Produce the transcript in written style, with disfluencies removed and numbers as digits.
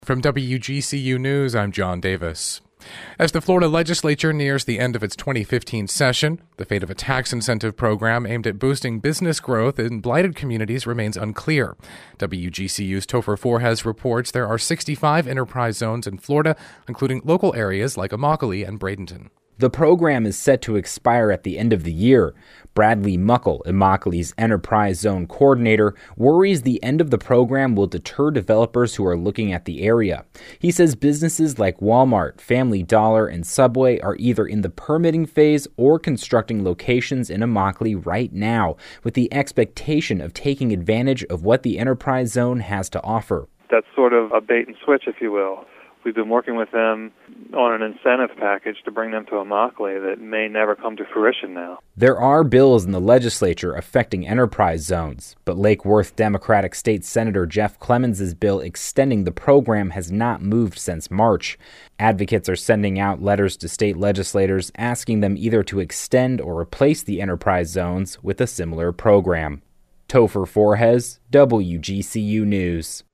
From WGCU News, I'm John Davis. As the Florida legislature nears the end of its 2015 session, the fate of a tax incentive program aimed at boosting business growth in blighted communities remains unclear. WGCU's Topher Forhes reports there are 65 enterprise zones in Florida, including local areas like Immokalee and Bradenton. The program is set to expire at the end of the year. Bradley Muckle, Immokalee's Enterprise Zone Coordinator, worries the end of the program will deter developers who are looking at the area. He says businesses like Walmart, Family Dollar, and Subway are either in the permitting phase or constructing locations in Immokalee right now, with the expectation of taking advantage of what the Enterprise Zone has to offer. That's sort of a bait and switch, if you will. We've been working with them on an incentive package to bring them to Immokalee that may never come to fruition now. There are bills in the legislature affecting enterprise zones, but Lake Worth Democratic State Senator Jeff Clemens' bill extending the program has not moved since March. Advocates are sending out letters to state legislators asking them either to extend or replace the enterprise zones with a similar program. Topher Forhes, WGCU News.